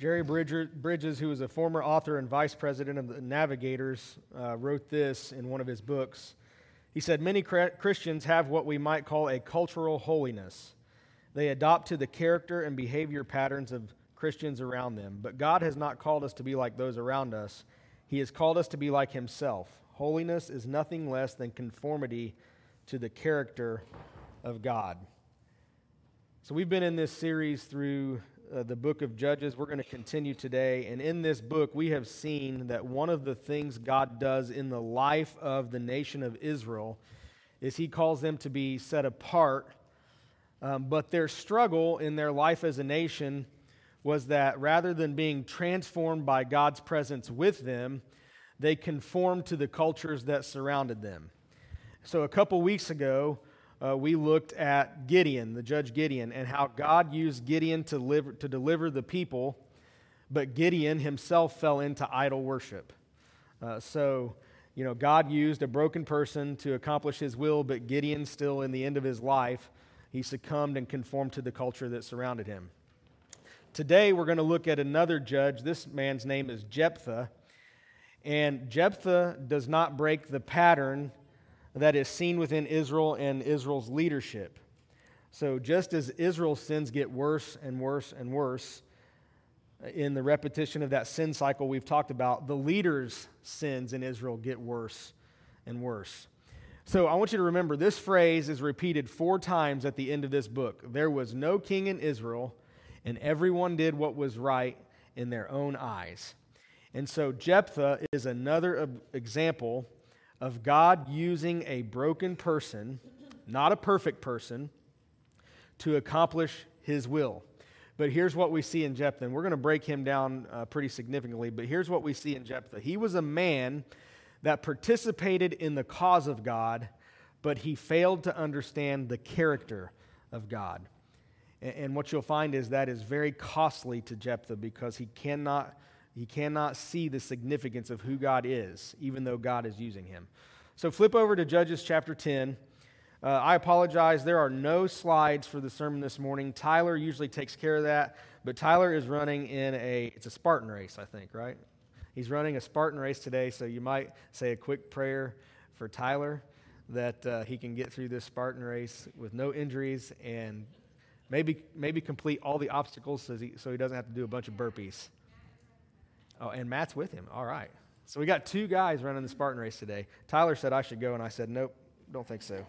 Bridges, who was a former author and vice president of the Navigators, wrote this in one of his books. He said, "Many Christians have what we might call a cultural holiness. They adopt to the character and behavior patterns of Christians around them. But God has not called us to be like those around us. He has called us to be like Himself. Holiness is nothing less than conformity to the character of God." So we've been in this series through the book of Judges. We're going to continue today. And in this book, we have seen that one of the things God does in the life of the nation of Israel is He calls them to be set apart. But their struggle in their life as a nation was that rather than being transformed by God's presence with them, they conformed to the cultures that surrounded them. So a couple weeks ago, we looked at Gideon, the judge Gideon, and how God used Gideon to deliver the people, but Gideon himself fell into idol worship. God used a broken person to accomplish His will, but Gideon still, in the end of his life, he succumbed and conformed to the culture that surrounded him. Today, we're going to look at another judge. This man's name is Jephthah, and Jephthah does not break the pattern that is seen within Israel and Israel's leadership. So just as Israel's sins get worse and worse and worse in the repetition of that sin cycle we've talked about, the leaders' sins in Israel get worse and worse. So I want you to remember this phrase is repeated 4 times at the end of this book. There was no king in Israel, and everyone did what was right in their own eyes. And so Jephthah is another example of God using a broken person, not a perfect person, to accomplish His will. But here's what we see in Jephthah, and we're going to break him down pretty significantly, but here's what we see in Jephthah. He was a man that participated in the cause of God, but he failed to understand the character of God. And what you'll find is that is very costly to Jephthah because he cannot see the significance of who God is, even though God is using him. So flip over to Judges chapter 10. I apologize, there are no slides for the sermon this morning. Tyler usually takes care of that, but Tyler is running it's a Spartan race, I think, right? He's running a Spartan race today, so you might say a quick prayer for Tyler that he can get through this Spartan race with no injuries and maybe complete all the obstacles so he doesn't have to do a bunch of burpees. Oh, and Matt's with him. All right. So we got 2 guys running the Spartan race today. Tyler said I should go, and I said, nope, don't think so.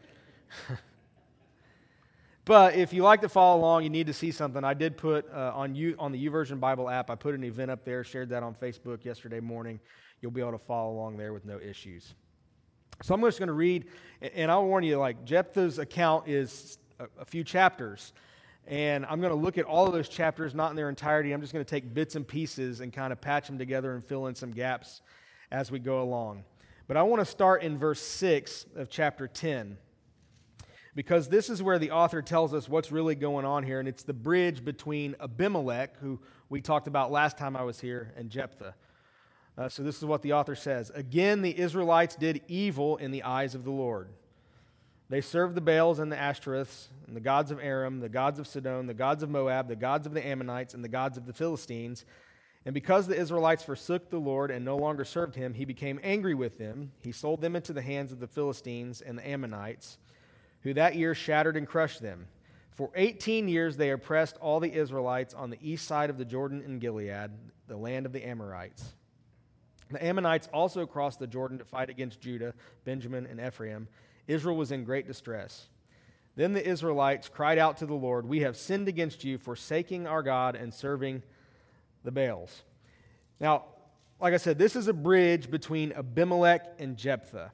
But if you like to follow along, you need to see something. I did put on the YouVersion Bible app, I put an event up there, shared that on Facebook yesterday morning. You'll be able to follow along there with no issues. So I'm just going to read, and I'll warn you, Jephthah's account is a few chapters. And I'm going to look at all of those chapters, not in their entirety. I'm just going to take bits and pieces and kind of patch them together and fill in some gaps as we go along. But I want to start in verse 6 of chapter 10, because this is where the author tells us what's really going on here, and it's the bridge between Abimelech, who we talked about last time I was here, and Jephthah. So this is what the author says. "Again, the Israelites did evil in the eyes of the Lord. They served the Baals and the Ashtoreths, and the gods of Aram, the gods of Sidon, the gods of Moab, the gods of the Ammonites, and the gods of the Philistines. And because the Israelites forsook the Lord and no longer served Him, He became angry with them. He sold them into the hands of the Philistines and the Ammonites, who that year shattered and crushed them. For 18 years they oppressed all the Israelites on the east side of the Jordan in Gilead, the land of the Amorites. The Ammonites also crossed the Jordan to fight against Judah, Benjamin, and Ephraim. Israel was in great distress. Then the Israelites cried out to the Lord, 'We have sinned against you, forsaking our God and serving the Baals.'" Now, like I said, this is a bridge between Abimelech and Jephthah.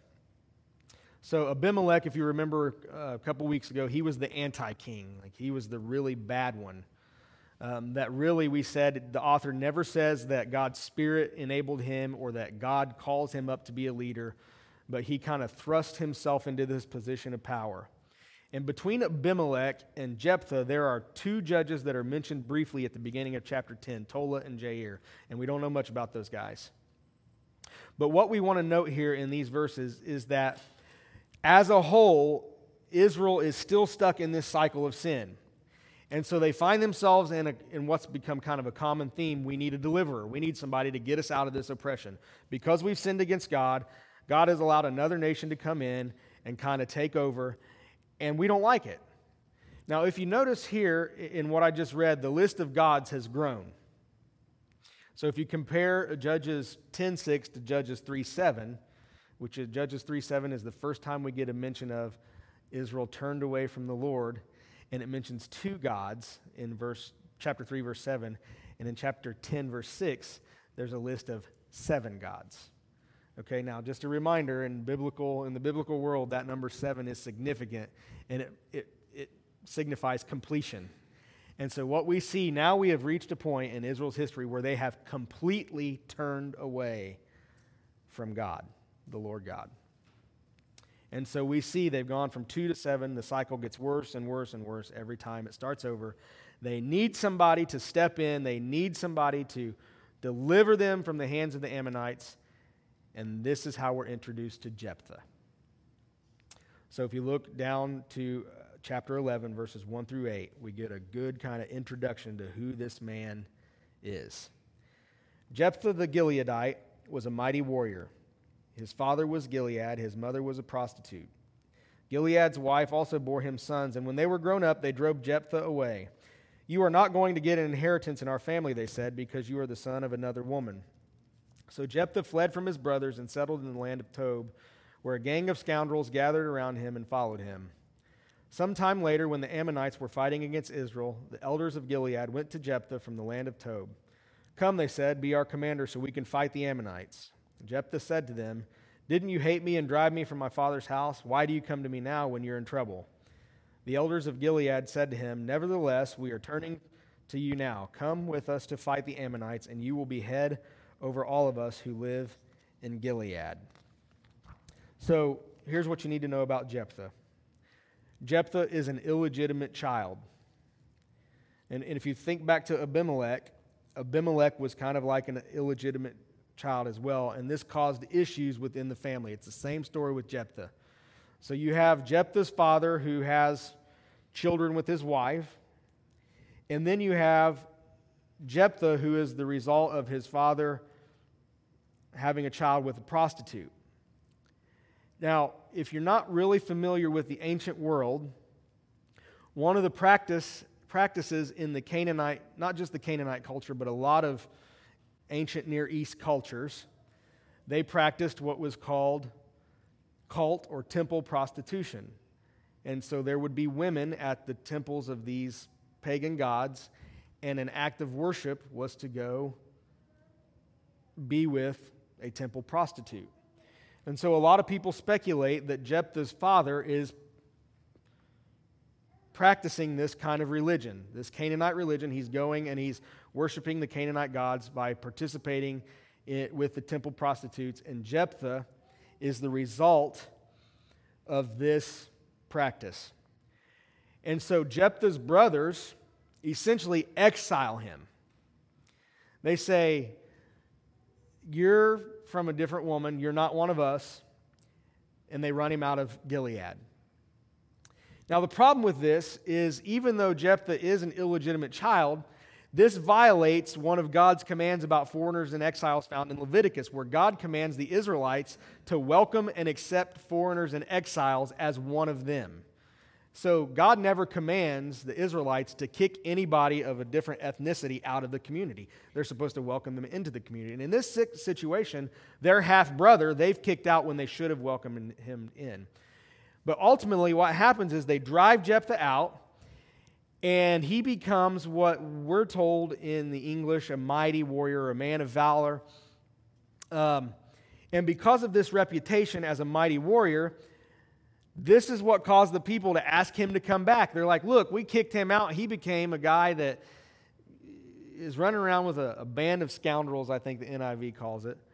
So Abimelech, if you remember a couple weeks ago, he was the anti-king. He was the really bad one. That really, we said, the author never says that God's Spirit enabled him or that God calls him up to be a leader, but he kind of thrust himself into this position of power. And between Abimelech and Jephthah, there are 2 judges that are mentioned briefly at the beginning of chapter 10, Tola and Jair, and we don't know much about those guys. But what we want to note here in these verses is that as a whole, Israel is still stuck in this cycle of sin. And so they find themselves in what's become kind of a common theme. We need a deliverer. We need somebody to get us out of this oppression. Because we've sinned against God, God has allowed another nation to come in and kind of take over, and we don't like it. Now, if you notice here in what I just read, the list of gods has grown. So if you compare Judges 10:6 to Judges 3:7, which is Judges 3:7 is the first time we get a mention of Israel turned away from the Lord, and it mentions two gods in chapter 3, verse 7, and in chapter 10, verse 6, there's a list of 7 gods. Okay, now just a reminder, in the biblical world, that number 7 is significant, and it signifies completion. And so what we see now, we have reached a point in Israel's history where they have completely turned away from God, the Lord God. And so we see they've gone from 2 to 7. The cycle gets worse and worse and worse every time it starts over. They need somebody to step in. They need somebody to deliver them from the hands of the Ammonites. And this is how we're introduced to Jephthah. So if you look down to chapter 11, verses 1 through 8, we get a good kind of introduction to who this man is. Jephthah the Gileadite was a mighty warrior. His father was Gilead, his mother was a prostitute. Gilead's wife also bore him sons, and when they were grown up, they drove Jephthah away. "You are not going to get an inheritance in our family," they said, "because you are the son of another woman." So Jephthah fled from his brothers and settled in the land of Tob, where a gang of scoundrels gathered around him and followed him. Some time later, when the Ammonites were fighting against Israel, the elders of Gilead went to Jephthah from the land of Tob. "Come," they said, "be our commander so we can fight the Ammonites." Jephthah said to them, "Didn't you hate me and drive me from my father's house? Why do you come to me now when you're in trouble?" The elders of Gilead said to him, "Nevertheless, we are turning to you now. Come with us to fight the Ammonites, and you will be head over all of us who live in Gilead." So here's what you need to know about Jephthah. Jephthah is an illegitimate child. And if you think back to Abimelech, Abimelech was kind of like an illegitimate child as well, and this caused issues within the family. It's the same story with Jephthah. So you have Jephthah's father who has children with his wife, and then you have Jephthah who is the result of his father having a child with a prostitute. Now, if you're not really familiar with the ancient world, one of the practices in the Canaanite, not just the Canaanite culture, but a lot of ancient Near East cultures, they practiced what was called cult or temple prostitution. And so there would be women at the temples of these pagan gods, and an act of worship was to go be with a temple prostitute. And so a lot of people speculate that Jephthah's father is practicing this kind of religion, this Canaanite religion. He's going and he's worshiping the Canaanite gods by participating with the temple prostitutes, and Jephthah is the result of this practice. And so Jephthah's brothers essentially exile him. They say, "You're from a different woman, you're not one of us," and they run him out of Gilead. Now, the problem with this is, even though Jephthah is an illegitimate child, this violates one of God's commands about foreigners and exiles found in Leviticus, where God commands the Israelites to welcome and accept foreigners and exiles as one of them. So God never commands the Israelites to kick anybody of a different ethnicity out of the community. They're supposed to welcome them into the community. And in this situation, their half-brother, they've kicked out when they should have welcomed him in. But ultimately, what happens is they drive Jephthah out, and he becomes what we're told in the English, a mighty warrior, a man of valor. And because of this reputation as a mighty warrior, this is what caused the people to ask him to come back. They're like, "Look, we kicked him out. He became a guy that is running around with a band of scoundrels," I think the NIV calls it.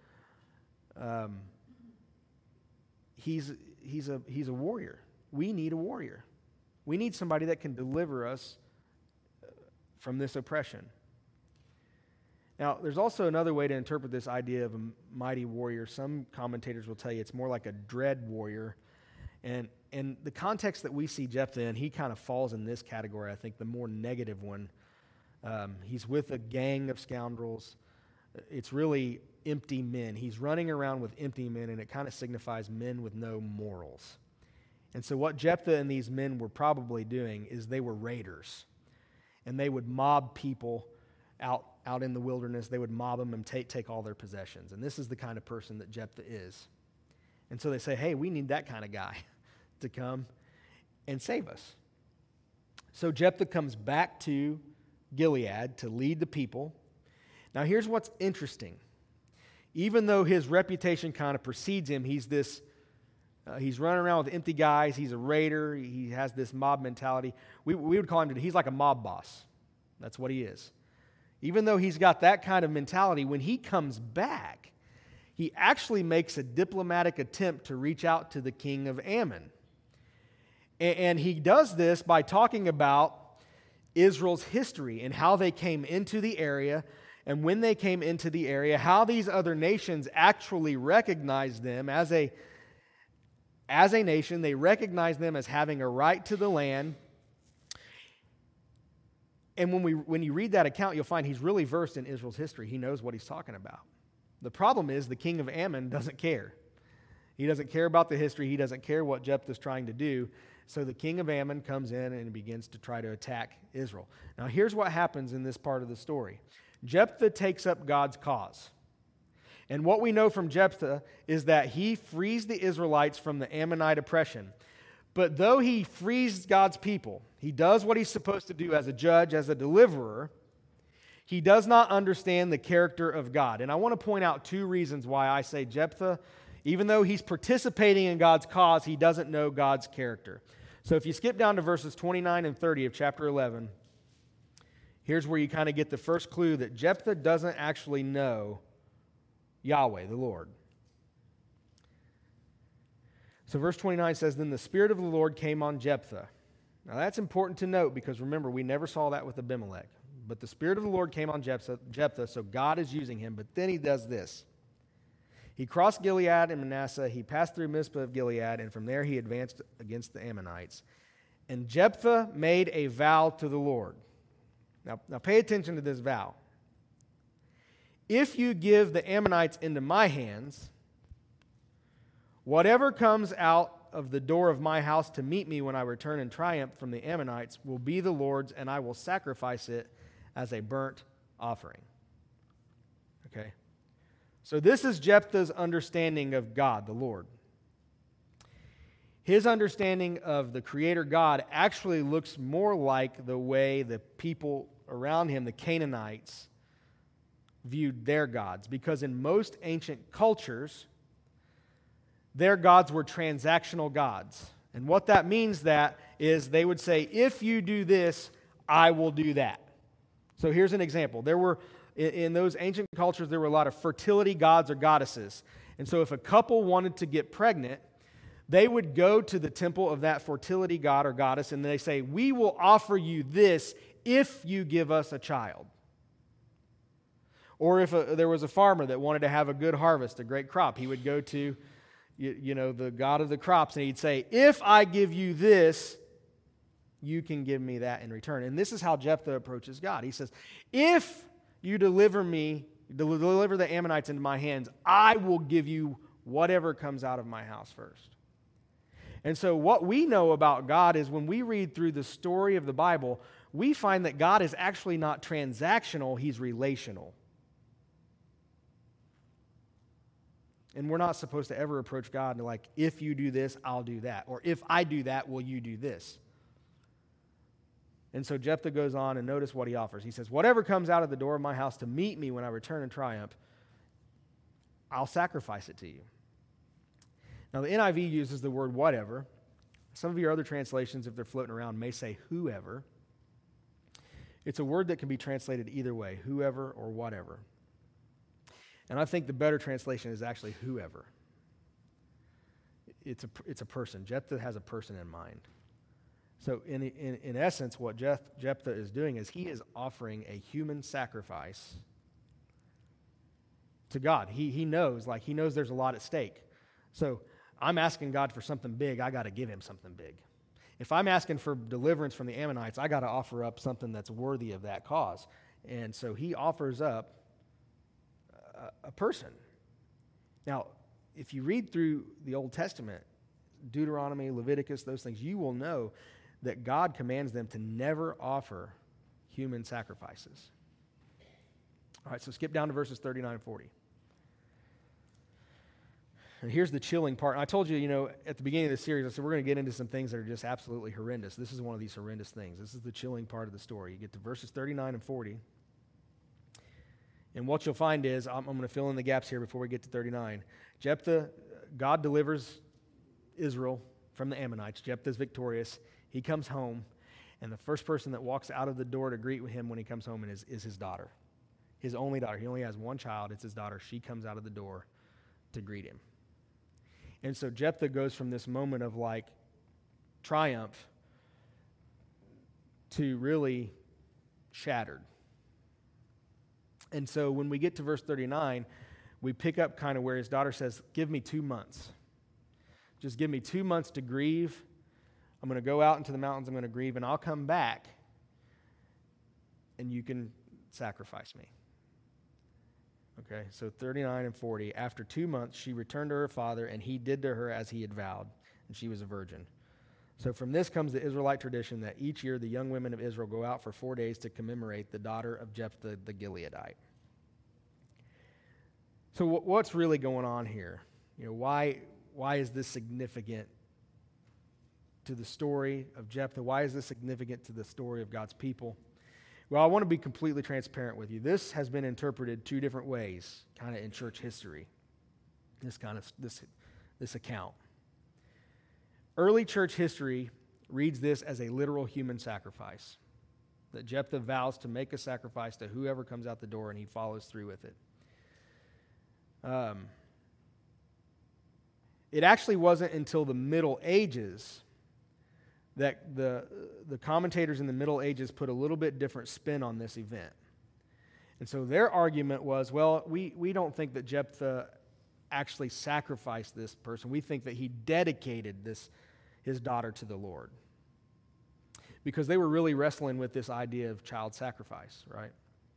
He's a warrior. We need a warrior. We need somebody that can deliver us from this oppression. Now, there's also another way to interpret this idea of a mighty warrior. Some commentators will tell you it's more like a dread warrior. And the context that we see Jephthah in, he kind of falls in this category, I think, the more negative one. He's with a gang of scoundrels. It's really empty men. He's running around with empty men, and it kind of signifies men with no morals. And so what Jephthah and these men were probably doing is they were raiders. And they would mob people out in the wilderness. They would mob them and take all their possessions. And this is the kind of person that Jephthah is. And so they say, hey, we need that kind of guy to come and save us. So Jephthah comes back to Gilead to lead the people. Now here's what's interesting. Even though his reputation kind of precedes him, he's running around with empty guys, he's a raider, he has this mob mentality. We would call him, he's like a mob boss. That's what he is. Even though he's got that kind of mentality, when he comes back, he actually makes a diplomatic attempt to reach out to the king of Ammon. And he does this by talking about Israel's history and how they came into the area, and when they came into the area, how these other nations actually recognized them as a nation. They recognized them as having a right to the land. And when you read that account, you'll find he's really versed in Israel's history. He knows what he's talking about. The problem is the king of Ammon doesn't care. He doesn't care about the history. He doesn't care what Jephthah's trying to do. So the king of Ammon comes in and begins to try to attack Israel. Now here's what happens in this part of the story. Jephthah takes up God's cause. And what we know from Jephthah is that he frees the Israelites from the Ammonite oppression. But though he frees God's people, he does what he's supposed to do as a judge, as a deliverer, he does not understand the character of God. And I want to point out two reasons why I say Jephthah, even though he's participating in God's cause, he doesn't know God's character. So if you skip down to verses 29 and 30 of chapter 11, here's where you kind of get the first clue that Jephthah doesn't actually know Yahweh, the Lord. So verse 29 says, "Then the Spirit of the Lord came on Jephthah." Now that's important to note because remember, we never saw that with Abimelech. But the Spirit of the Lord came on Jephthah, so God is using him. But then he does this. He crossed Gilead and Manasseh. He passed through Mizpah of Gilead, and from there he advanced against the Ammonites. And Jephthah made a vow to the Lord. Now pay attention to this vow. If you give the Ammonites into my hands, whatever comes out of the door of my house to meet me when I return in triumph from the Ammonites will be the Lord's, and I will sacrifice it as a burnt offering. Okay? So this is Jephthah's understanding of God, the Lord. His understanding of the Creator God actually looks more like the way the people around him, the Canaanites, viewed their gods. Because in most ancient cultures, their gods were transactional gods. And what that means is they would say, if you do this, I will do that. So here's an example. In those ancient cultures, there were a lot of fertility gods or goddesses. And so if a couple wanted to get pregnant, they would go to the temple of that fertility god or goddess and they say, we will offer you this if you give us a child. Or if there was a farmer that wanted to have a good harvest, a great crop, he would go to the God of the crops, and he'd say, if I give you this, you can give me that in return. And this is how Jephthah approaches God. He says, if you deliver the Ammonites into my hands, I will give you whatever comes out of my house first. And so what we know about God is when we read through the story of the Bible, we find that God is actually not transactional, he's relational. And we're not supposed to ever approach God and like, if you do this, I'll do that. Or if I do that, will you do this? And so Jephthah goes on and notice what he offers. He says, whatever comes out of the door of my house to meet me when I return in triumph, I'll sacrifice it to you. Now the NIV uses the word whatever. Some of your other translations, if they're floating around, may say whoever. It's a word that can be translated either way, whoever or whatever. And I think the better translation is actually whoever. It's a person. Jephthah has a person in mind. So in essence, what Jephthah is doing is he is offering a human sacrifice to God. He knows there's a lot at stake. So I'm asking God for something big, I got to give him something big. If I'm asking for deliverance from the Ammonites, I got to offer up something that's worthy of that cause. And so he offers up a person. Now, if you read through the Old Testament, Deuteronomy, Leviticus, those things, you will know that God commands them to never offer human sacrifices. All right, so skip down to verses 39 and 40. And here's the chilling part. And I told you, at the beginning of the series, I said we're going to get into some things that are just absolutely horrendous. This is one of these horrendous things. This is the chilling part of the story. You get to verses 39 and 40. And what you'll find is, I'm going to fill in the gaps here before we get to 39. Jephthah, God delivers Israel from the Ammonites. Jephthah's victorious. He comes home, and the first person that walks out of the door to greet him when he comes home is his daughter. His only daughter. He only has one child. It's his daughter. She comes out of the door to greet him. And so Jephthah goes from this moment of triumph to really shattered. And so when we get to verse 39, we pick up kind of where his daughter says, give me 2 months. Just give me 2 months to grieve. I'm going to go out into the mountains. I'm going to grieve, and I'll come back, and you can sacrifice me. Okay, so 39 and 40. After 2 months, she returned to her father, and he did to her as he had vowed, and she was a virgin. So from this comes the Israelite tradition that each year the young women of Israel go out for 4 days to commemorate the daughter of Jephthah the Gileadite. So what's really going on here? Why is this significant to the story of Jephthah? Why is this significant to the story of God's people? Well, I want to be completely transparent with you. This has been interpreted 2 different ways, kind of in church history. This account. Early church history reads this as a literal human sacrifice. That Jephthah vows to make a sacrifice to whoever comes out the door, and he follows through with it. It actually wasn't until the Middle Ages that the commentators in the Middle Ages put a little bit different spin on this event. And so their argument was, well, we don't think that Jephthah actually sacrificed this person. We think that he dedicated his daughter to the Lord. Because they were really wrestling with this idea of child sacrifice, right?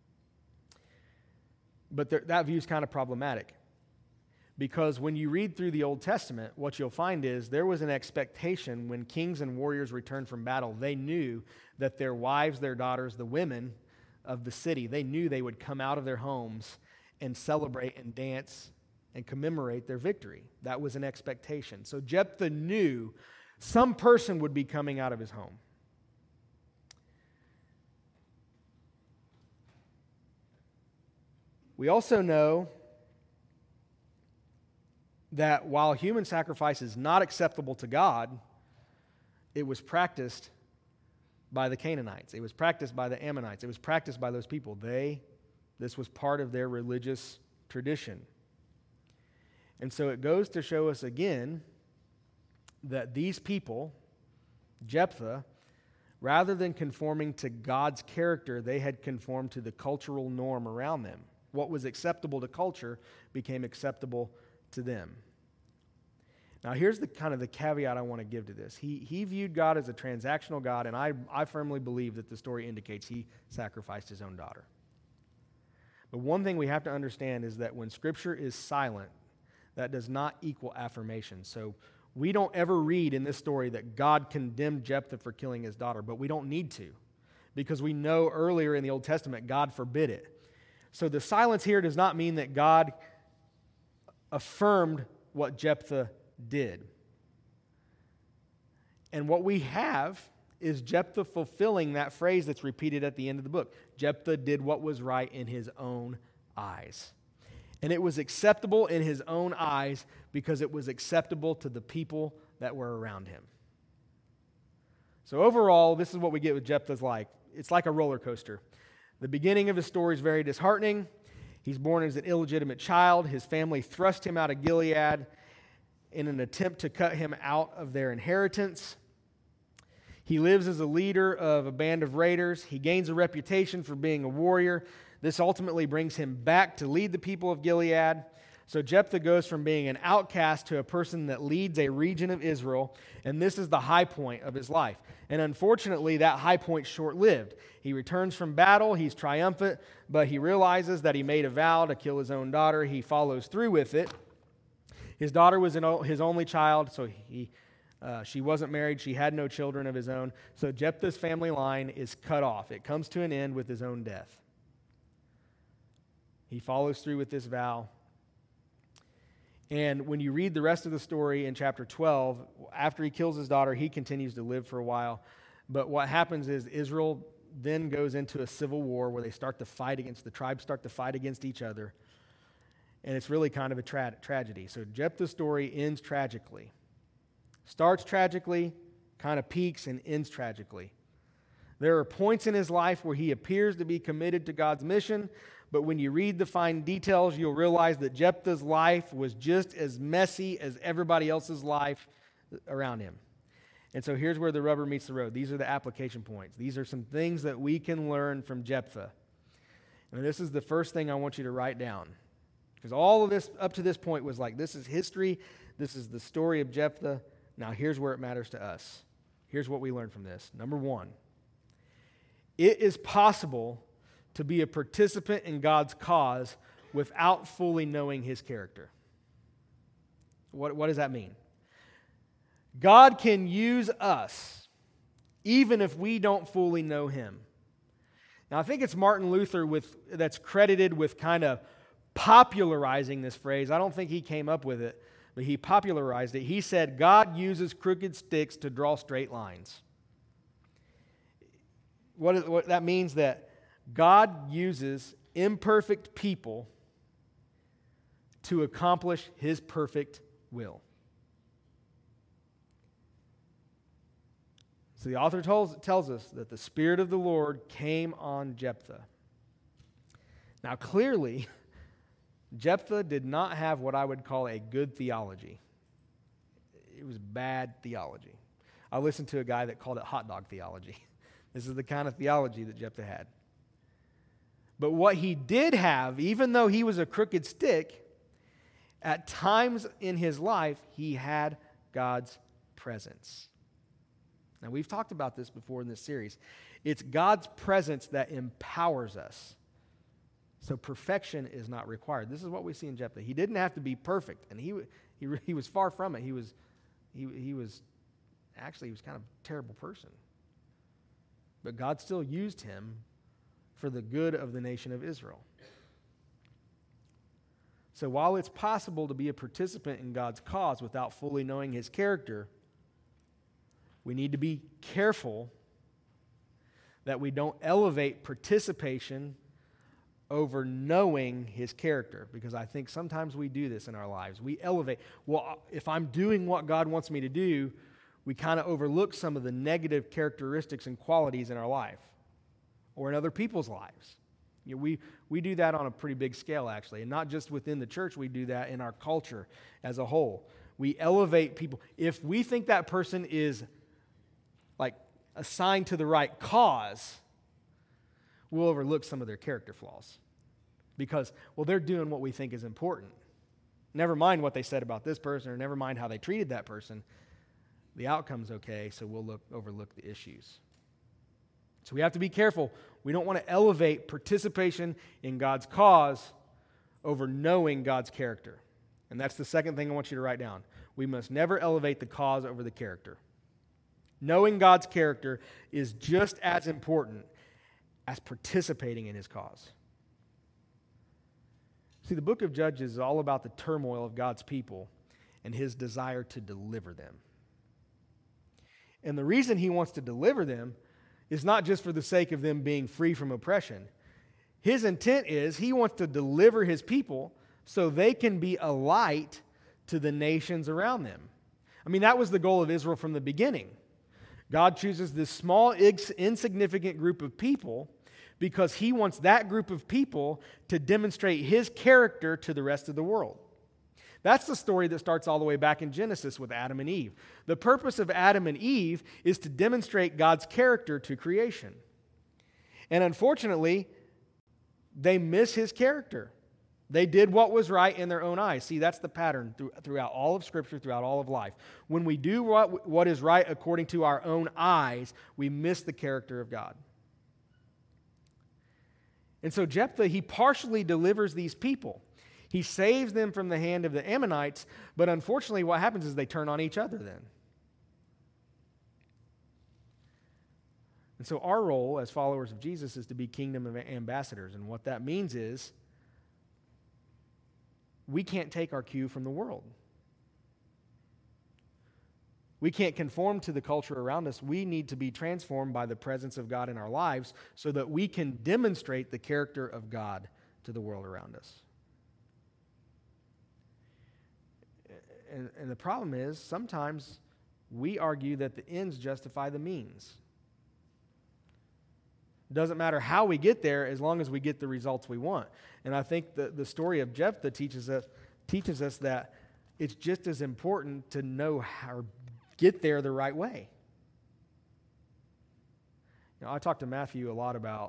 But that view is kind of problematic. Because when you read through the Old Testament, what you'll find is there was an expectation when kings and warriors returned from battle, they knew that their wives, their daughters, the women of the city, they knew they would come out of their homes and celebrate and dance and commemorate their victory. That was an expectation. So Jephthah knew some person would be coming out of his home. We also know that while human sacrifice is not acceptable to God, it was practiced by the Canaanites. It was practiced by the Ammonites. It was practiced by those people. This was part of their religious tradition. And so it goes to show us again that these people, Jephthah, rather than conforming to God's character, they had conformed to the cultural norm around them. What was acceptable to culture became acceptable to them. Now, here's the caveat I want to give to this. He viewed God as a transactional God, and I firmly believe that the story indicates he sacrificed his own daughter. But one thing we have to understand is that when Scripture is silent, that does not equal affirmation. So we don't ever read in this story that God condemned Jephthah for killing his daughter, but we don't need to, because we know earlier in the Old Testament God forbid it. So the silence here does not mean that God affirmed what Jephthah did. And what we have is Jephthah fulfilling that phrase that's repeated at the end of the book. Jephthah did what was right in his own eyes. And it was acceptable in his own eyes because it was acceptable to the people that were around him. So overall, this is what we get with Jephthah's life. It's like a roller coaster. The beginning of his story is very disheartening. He's born as an illegitimate child. His family thrust him out of Gilead in an attempt to cut him out of their inheritance. He lives as a leader of a band of raiders. He gains a reputation for being a warrior. This ultimately brings him back to lead the people of Gilead. So Jephthah goes from being an outcast to a person that leads a region of Israel, and this is the high point of his life. And unfortunately, that high point's short-lived. He returns from battle, he's triumphant, but he realizes that he made a vow to kill his own daughter. He follows through with it. His daughter was his only child, so she wasn't married. She had no children of his own. So Jephthah's family line is cut off. It comes to an end with his own death. He follows through with this vow. And when you read the rest of the story in chapter 12, after he kills his daughter, he continues to live for a while. But what happens is Israel then goes into a civil war where they start to fight against, the tribes start to fight against each other. And it's really kind of a tragedy. So Jephthah's story ends tragically. Starts tragically, kind of peaks, and ends tragically. There are points in his life where he appears to be committed to God's mission, but when you read the fine details, you'll realize that Jephthah's life was just as messy as everybody else's life around him. And so here's where the rubber meets the road. These are the application points. These are some things that we can learn from Jephthah. And this is the first thing I want you to write down. Because all of this up to this point was like, this is history. This is the story of Jephthah. Now here's where it matters to us. Here's what we learn from this. Number one, it is possible to be a participant in God's cause without fully knowing his character. What does that mean? God can use us even if we don't fully know him. Now, I think it's Martin Luther that's credited with kind of popularizing this phrase. I don't think he came up with it, but he popularized it. He said, God uses crooked sticks to draw straight lines. What that means that God uses imperfect people to accomplish his perfect will. So the author tells us that the Spirit of the Lord came on Jephthah. Now clearly, Jephthah did not have what I would call a good theology. It was bad theology. I listened to a guy that called it hot dog theology. This is the kind of theology that Jephthah had. But what he did have, even though he was a crooked stick, at times in his life, he had God's presence. Now, we've talked about this before in this series. It's God's presence that empowers us. So perfection is not required. This is what we see in Jephthah. He didn't have to be perfect, and he was far from it. He was kind of a terrible person. But God still used him for the good of the nation of Israel. So while it's possible to be a participant in God's cause without fully knowing his character, we need to be careful that we don't elevate participation over knowing his character, because I think sometimes we do this in our lives. We elevate, well, if I'm doing what God wants me to do, we kind of overlook some of the negative characteristics and qualities in our life or in other people's lives. You know, we do that on a pretty big scale, actually, and not just within the church. We do that in our culture as a whole. We elevate people. If we think that person is like assigned to the right cause, we'll overlook some of their character flaws because, well, they're doing what we think is important. Never mind what they said about this person, or never mind how they treated that person. The outcome's okay, so we'll overlook the issues. So we have to be careful. We don't want to elevate participation in God's cause over knowing God's character. And that's the second thing I want you to write down. We must never elevate the cause over the character. Knowing God's character is just as important as participating in his cause. See, the book of Judges is all about the turmoil of God's people and his desire to deliver them. And the reason he wants to deliver them is not just for the sake of them being free from oppression. His intent is he wants to deliver his people so they can be a light to the nations around them. I mean, that was the goal of Israel from the beginning. God chooses this small, insignificant group of people because he wants that group of people to demonstrate his character to the rest of the world. That's the story that starts all the way back in Genesis with Adam and Eve. The purpose of Adam and Eve is to demonstrate God's character to creation. And unfortunately, they miss his character. They did what was right in their own eyes. See, that's the pattern throughout all of Scripture, throughout all of life. When we do what is right according to our own eyes, we miss the character of God. And so Jephthah, he partially delivers these people. He saves them from the hand of the Ammonites, but unfortunately what happens is they turn on each other then. And so our role as followers of Jesus is to be kingdom ambassadors. And what that means is we can't take our cue from the world. We can't conform to the culture around us. We need to be transformed by the presence of God in our lives so that we can demonstrate the character of God to the world around us. And the problem is, sometimes we argue that the ends justify the means. It doesn't matter how we get there as long as we get the results we want. And I think the story of Jephthah teaches us that it's just as important to know how to get there the right way. You know, I talked to Matthew a lot about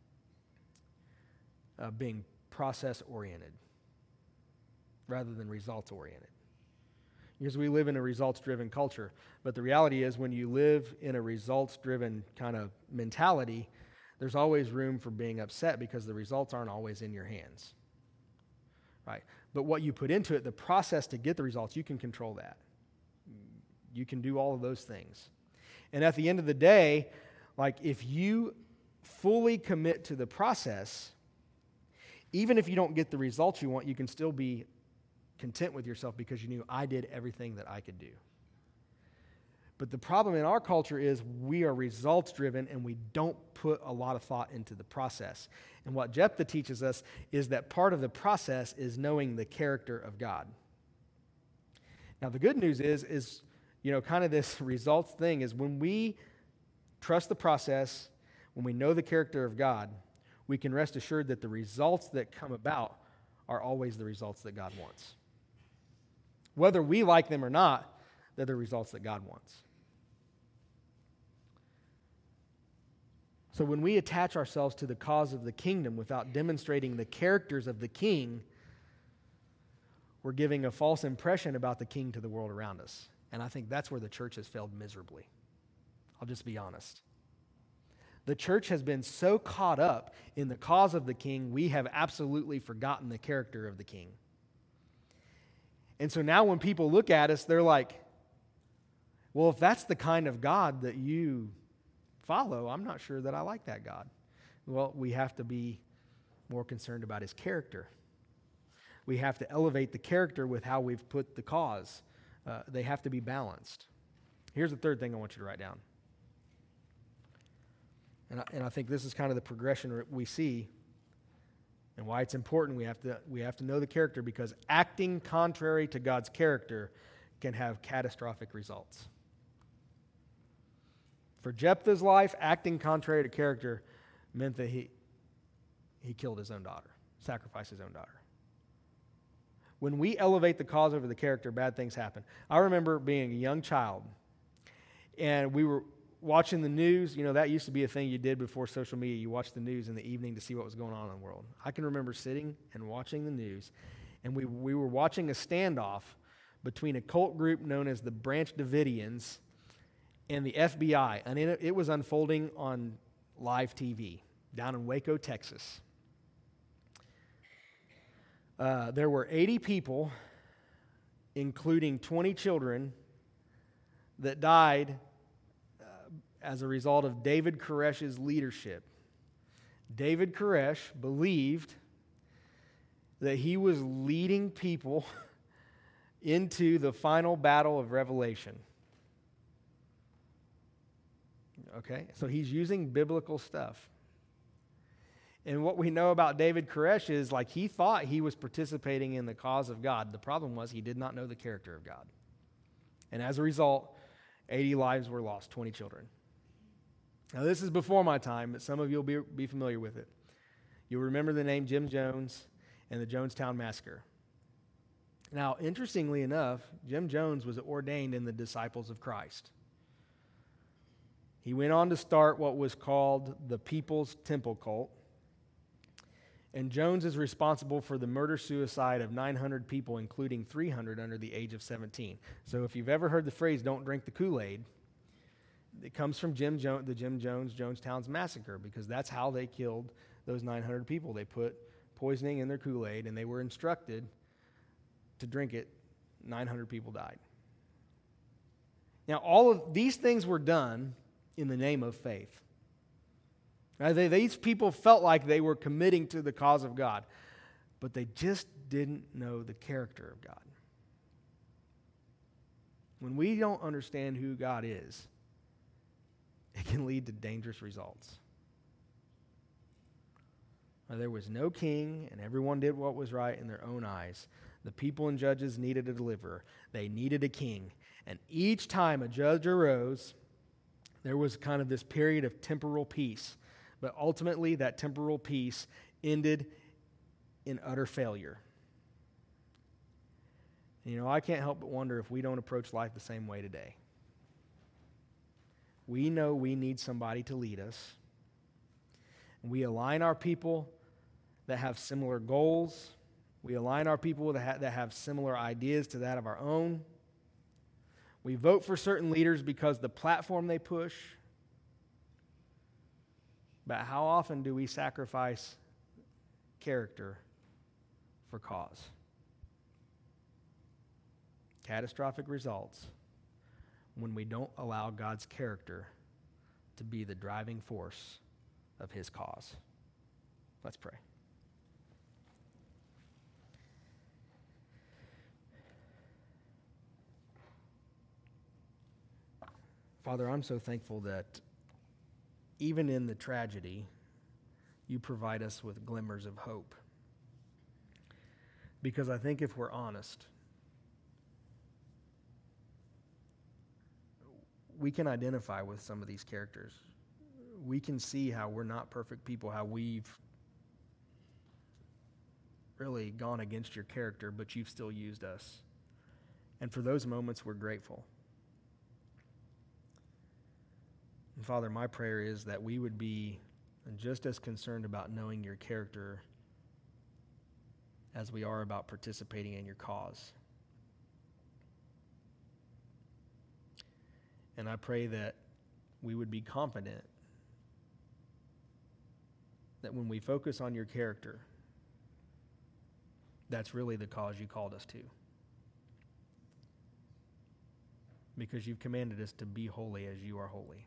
being process-oriented rather than results-oriented. Because we live in a results-driven culture. But the reality is when you live in a results-driven kind of mentality, there's always room for being upset because the results aren't always in your hands. Right? But what you put into it, the process to get the results, you can control that. You can do all of those things. And at the end of the day, like if you fully commit to the process, even if you don't get the results you want, you can still be content with yourself because you knew I did everything that I could do. But the problem in our culture is we are results driven and we don't put a lot of thought into the process. And what Jephthah teaches us is that part of the process is knowing the character of God. Now the good news is you know, kind of this results thing is when we trust the process, when we know the character of God, we can rest assured that the results that come about are always the results that God wants. Whether we like them or not, they're the results that God wants. So when we attach ourselves to the cause of the kingdom without demonstrating the characters of the king, we're giving a false impression about the king to the world around us. And I think that's where the church has failed miserably. I'll just be honest. The church has been so caught up in the cause of the king, we have absolutely forgotten the character of the king. And so now when people look at us, they're like, well, if that's the kind of God that you follow, I'm not sure that I like that God. Well, we have to be more concerned about his character. We have to elevate the character with how we've put the cause. They have to be balanced. Here's the third thing I want you to write down. And I think this is kind of the progression we see and why it's important. We have to know the character because acting contrary to God's character can have catastrophic results. For Jephthah's life, acting contrary to character meant that he killed his own daughter, sacrificed his own daughter. When we elevate the cause over the character, bad things happen. I remember being a young child, and we were watching the news. You know, that used to be a thing you did before social media. You watched the news in the evening to see what was going on in the world. I can remember sitting and watching the news, and we were watching a standoff between a cult group known as the Branch Davidians and the FBI, and it was unfolding on live TV down in Waco, Texas. There were 80 people, including 20 children, that died as a result of David Koresh's leadership. David Koresh believed that he was leading people into the final battle of Revelation. Okay, so he's using biblical stuff. And what we know about David Koresh is like he thought he was participating in the cause of God. The problem was he did not know the character of God. And as a result, 80 lives were lost, 20 children. Now this is before my time, but some of you will be familiar with it. You'll remember the name Jim Jones and the Jonestown Massacre. Now, interestingly enough, Jim Jones was ordained in the Disciples of Christ. He went on to start what was called the People's Temple Cult. And Jones is responsible for the murder-suicide of 900 people, including 300 under the age of 17. So if you've ever heard the phrase, don't drink the Kool-Aid, it comes from the Jim Jones Jonestown's massacre, because that's how they killed those 900 people. They put poisoning in their Kool-Aid, and they were instructed to drink it. 900 people died. Now, all of these things were done in the name of faith. Now, these people felt like they were committing to the cause of God, but they just didn't know the character of God. When we don't understand who God is, it can lead to dangerous results. Now, there was no king, and everyone did what was right in their own eyes. The people and judges needed a deliverer. They needed a king. And each time a judge arose, there was kind of this period of temporal peace. But ultimately, that temporal peace ended in utter failure. You know, I can't help but wonder if we don't approach life the same way today. We know we need somebody to lead us. We align our people that have similar goals. We align our people that have similar ideas to that of our own. We vote for certain leaders because the platform they push. But how often do we sacrifice character for cause? Catastrophic results when we don't allow God's character to be the driving force of his cause. Let's pray. Father, I'm so thankful that even in the tragedy, you provide us with glimmers of hope. Because I think if we're honest, we can identify with some of these characters. We can see how we're not perfect people, how we've really gone against your character, but you've still used us. And for those moments, we're grateful. And Father, my prayer is that we would be just as concerned about knowing your character as we are about participating in your cause. And I pray that we would be confident that when we focus on your character, that's really the cause you called us to. Because you've commanded us to be holy as you are holy.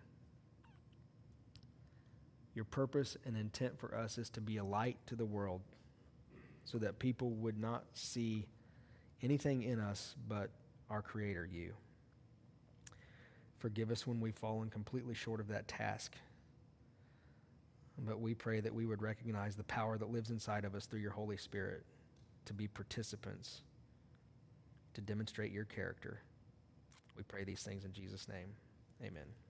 Your purpose and intent for us is to be a light to the world so that people would not see anything in us but our Creator, you. Forgive us when we've fallen completely short of that task. But we pray that we would recognize the power that lives inside of us through your Holy Spirit to be participants, to demonstrate your character. We pray these things in Jesus' name. Amen.